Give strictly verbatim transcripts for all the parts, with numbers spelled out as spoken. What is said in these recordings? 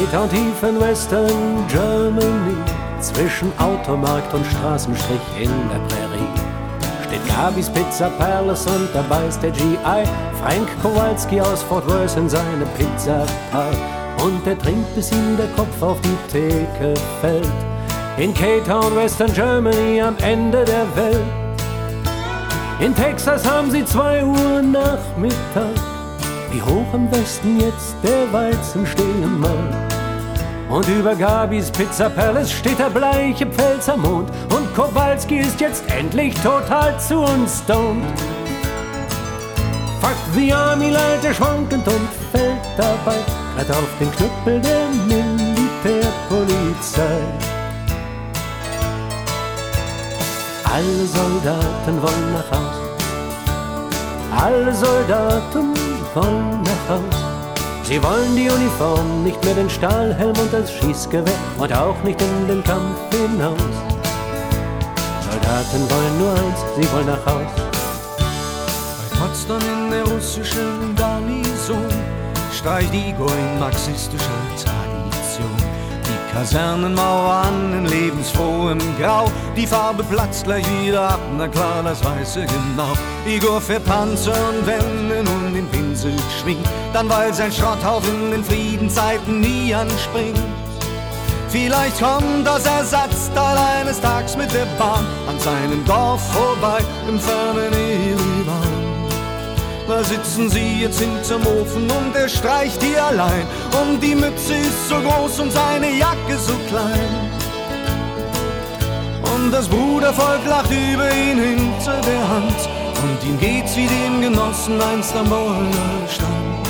K-Town tief in Western Germany, zwischen Automarkt und Straßenstrich in der Prärie, steht Gabis Pizza Palace und dabei ist der G I Frank Kowalski aus Fort Worth in seine Pizza Pie. Und er trinkt, bis ihm der Kopf auf die Theke fällt. In K-Town, Western Germany, am Ende der Welt. In Texas haben sie zwei Uhr Nachmittag. Wie hoch im Westen jetzt der Weizen stehen mag. Und über Gabis Pizza Palace steht der bleiche Pfälzer Mond. Und Kowalski ist jetzt endlich total zu uns stoned. Fuck the Army, lallt er schwankend und fällt dabei grad auf den Knüppel der Militärpolizei. Alle Soldaten wollen nach Haus. Alle Soldaten wollen nach Haus. Sie wollen die Uniform, nicht mehr den Stahlhelm und das Schießgewehr und auch nicht in den Kampf hinaus. Soldaten wollen nur eins, sie wollen nach Haus. Bei Potsdam in der russischen Garnison streicht Igor in marxistischer Tradition. Die Kasernenmauer an in lebensfrohem Grau, die Farbe platzt gleich wieder ab, na klar, das weiß er genau. Igor fährt Panzer und Wenden und den Pinsel schwingt, dann weil sein Schrotthaufen in den Friedenszeiten nie anspringt. Vielleicht kommt das Ersatzteil eines Tags mit der Bahn an seinem Dorf vorbei im fernen Erivan. Da sitzen sie jetzt hinterm Ofen und er streicht hier allein. Und die Mütze ist so groß und seine Jacke so klein. Und das Brudervolk lacht über ihn hinter der Hand. Und ihm geht's wie dem Genossen einst am Boiler stand.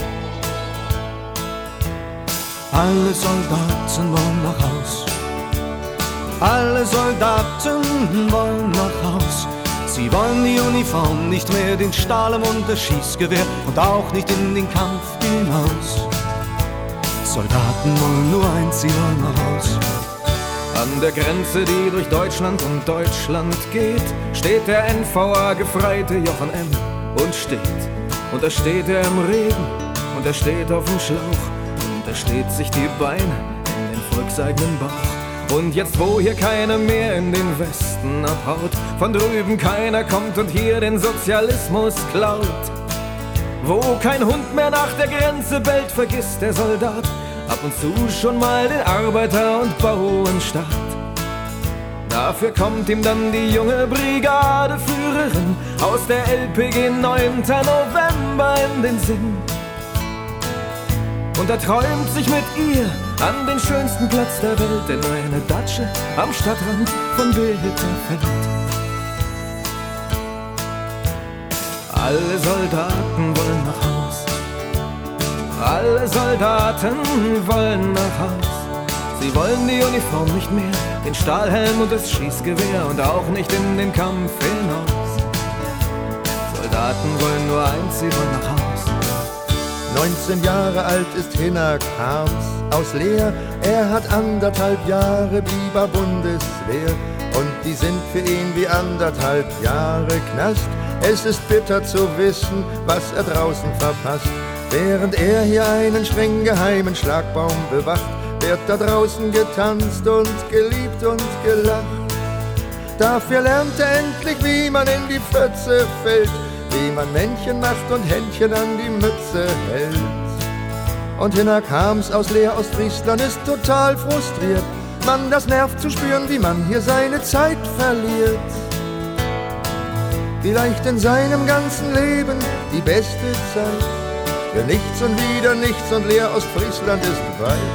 Alle Soldaten wollen nach Haus. Alle Soldaten wollen nach Haus. Sie wollen die Uniform, nicht mehr den Stahlhelm und das Schießgewehr und auch nicht in den Kampf hinaus. Soldaten wollen nur eins, sie wollen nach Haus. An der Grenze, die durch Deutschland und Deutschland geht, steht der N V A-Gefreite Jochen M. und steht. Und da steht er im Regen und er steht auf dem Schlauch und er steht sich die Beine in den volkseigenen Bauch. Und jetzt, wo hier keiner mehr in den Westen abhaut, von drüben keiner kommt und hier den Sozialismus klaut, wo kein Hund mehr nach der Grenze bellt, vergisst der Soldat ab und zu schon mal den Arbeiter- und Bauernstaat. Dafür kommt ihm dann die junge Brigadeführerin aus der L P G neunter November in den Sinn. Und er träumt sich mit ihr an den schönsten Platz der Welt, in eine Datsche am Stadtrand von Bitterfeld. Alle Soldaten wollen nach Haus. Alle Soldaten wollen nach Haus. Sie wollen die Uniform nicht mehr, den Stahlhelm und das Schießgewehr und auch nicht in den Kampf hinaus. Soldaten wollen nur eins, sie wollen nach Haus. neunzehn Jahre alt ist Hinnerk Harms aus Leer. Er hat anderthalb Jahre Biber-Bundeswehr und die sind für ihn wie anderthalb Jahre Knast. Es ist bitter zu wissen, was er draußen verpasst. Während er hier einen streng geheimen Schlagbaum bewacht, wird da draußen getanzt und geliebt und gelacht. Dafür lernt er endlich, wie man in die Pfütze fällt, wie man Männchen macht und Händchen an die Mütze hält. Und Hinnerk Harms aus Leer, Ostfriesland, ist total frustriert. Mann, das nervt zu spüren, wie man hier seine Zeit verliert. Vielleicht in seinem ganzen Leben die beste Zeit. Für nichts und wieder nichts und Leer, Ostfriesland ist weit.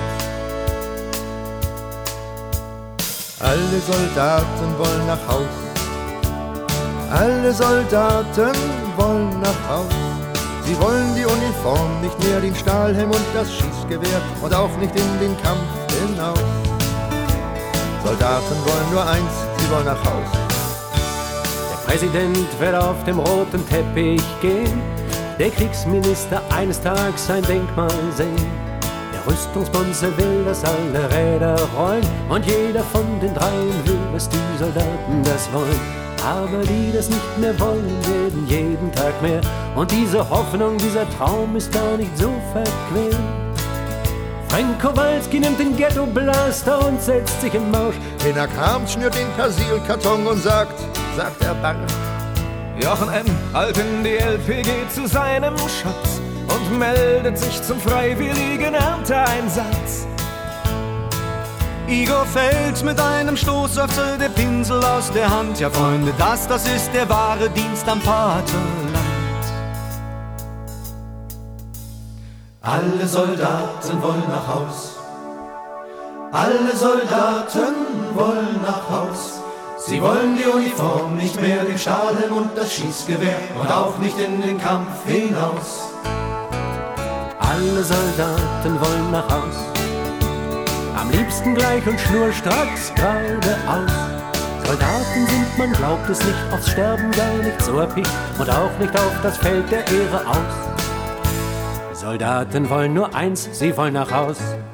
Alle Soldaten wollen nach Haus. Alle Soldaten wollen nach Haus. Sie wollen die Uniform, nicht mehr den Stahlhelm und das Schießgewehr und auch nicht in den Kampf hinaus. Soldaten wollen nur eins, sie wollen nach Haus. Der Präsident wird auf dem roten Teppich gehen, der Kriegsminister eines Tages sein Denkmal sehen. Der Rüstungsbonze will, dass alle Räder rollen und jeder von den dreien will, dass die Soldaten das wollen. Aber die das nicht mehr wollen, werden jeden Tag mehr. Und diese Hoffnung, dieser Traum ist gar nicht so verquer. Frank Kowalski nimmt den Ghetto-Blaster und setzt sich in Marsch. Hinak Harms schnürt den Persilkarton und sagt, sagt er barsch. Jochen M. eilt in die L P G zu seinem Schatz und meldet sich zum freiwilligen Ernteeinsatz. Igor fällt mit einem Stoßseufzer der Pinsel aus der Hand. Ja, Freunde, das, das ist der wahre Dienst am Vaterland. Alle Soldaten wollen nach Haus. Alle Soldaten wollen nach Haus. Sie wollen die Uniform, nicht mehr den Stahlhelm und das Schießgewehr und auch nicht in den Kampf hinaus. Alle Soldaten wollen nach Haus. Am liebsten gleich und schnurstracks geradeaus. Soldaten sind, man glaubt es nicht, aufs Sterben gar nicht so erpicht und auch nicht auf das Feld der Ehre aus. Soldaten wollen nur eins, sie wollen nach Haus.